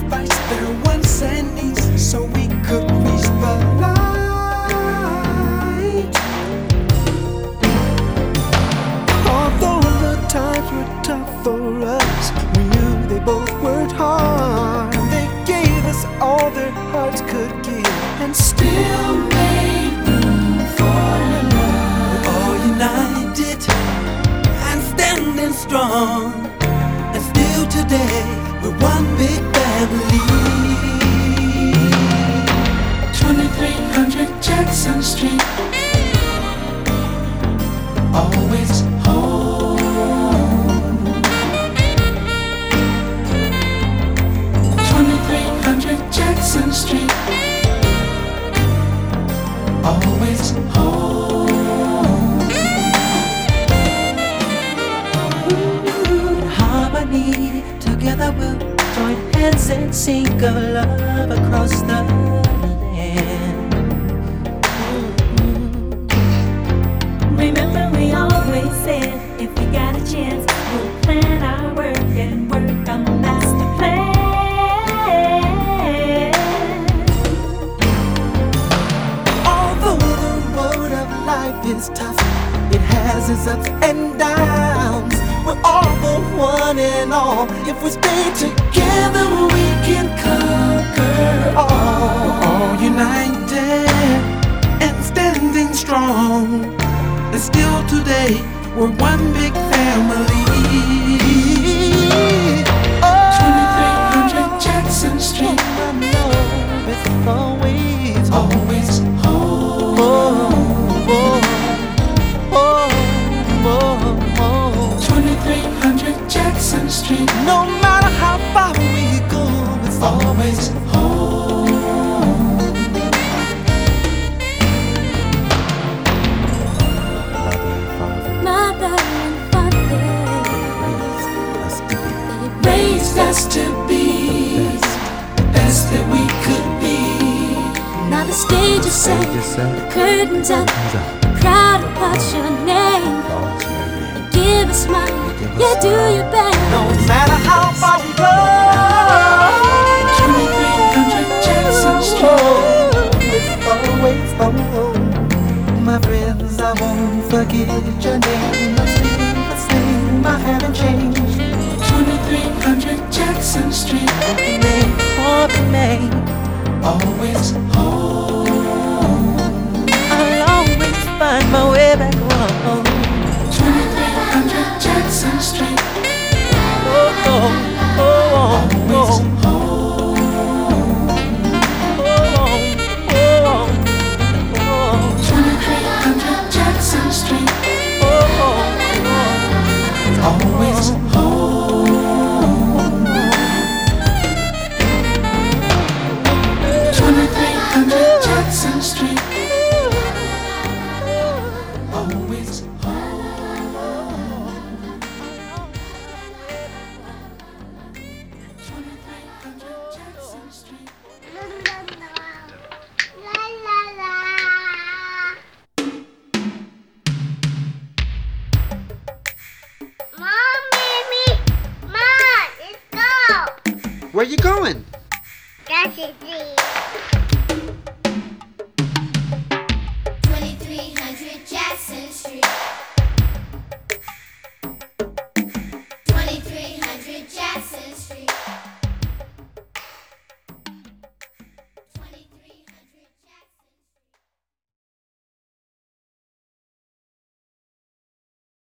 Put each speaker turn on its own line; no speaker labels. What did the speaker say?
sacrifice their wants and needs so we could reach the light. Although the times were tough for us, we knew they both worked hard. They gave us all their hearts could give and still made room for love. We're all united and standing strong, and still today we're one big family. 2300 Jackson Street, always home. 2300 Jackson Street, always home. Harmony, together we'll join hands and sing of love across the land.
Remember we always said if we got a chance, we'll plan our work and work on the master plan.
Although the road of life is tough, it has its ups and downs. We're all the one and all. If we stay together, we can conquer all. We're all united and standing strong, and still today we're one big family. 2300 Jackson Street, my love is always home. 2300 Jackson Street, no matter how far we go, it's always home.
Mother and father,
They raised us to be the best that we could be.
now the stage is set, the curtains up, the crowd will watch your name. Give a smile, yeah, do your best.
No matter how far we go, 2300 Jackson Street, it's always home. My friends, I won't forget your name. I'm still the same, I haven't changed. 2300 Jackson Street, always home. I'll always find my way back home. 2300 Jackson Street, always home. 2300 Jackson Street, always home. 2300 Jackson Street, always home. 2300 Jackson Street.
Where you going?
That's it.